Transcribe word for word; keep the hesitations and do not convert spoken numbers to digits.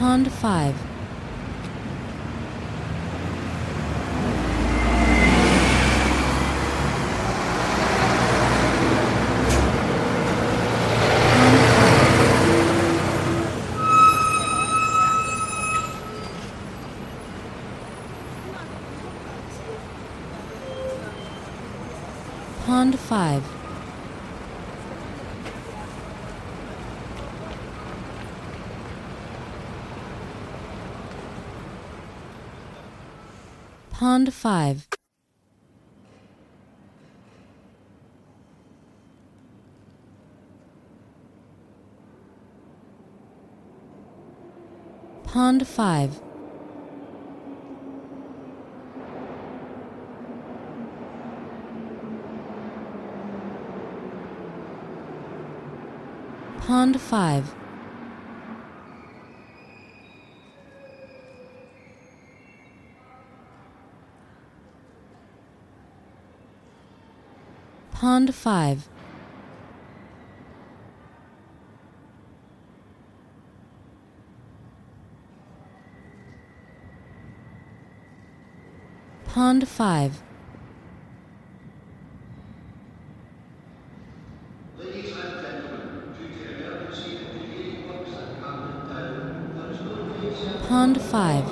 Pond five. Pond five. Pond five. Pond five. Pond five. Pond five. Pond five. Ladies and gentlemen, due to emergency, the creating works at Camden Town, there is no place. Pond five.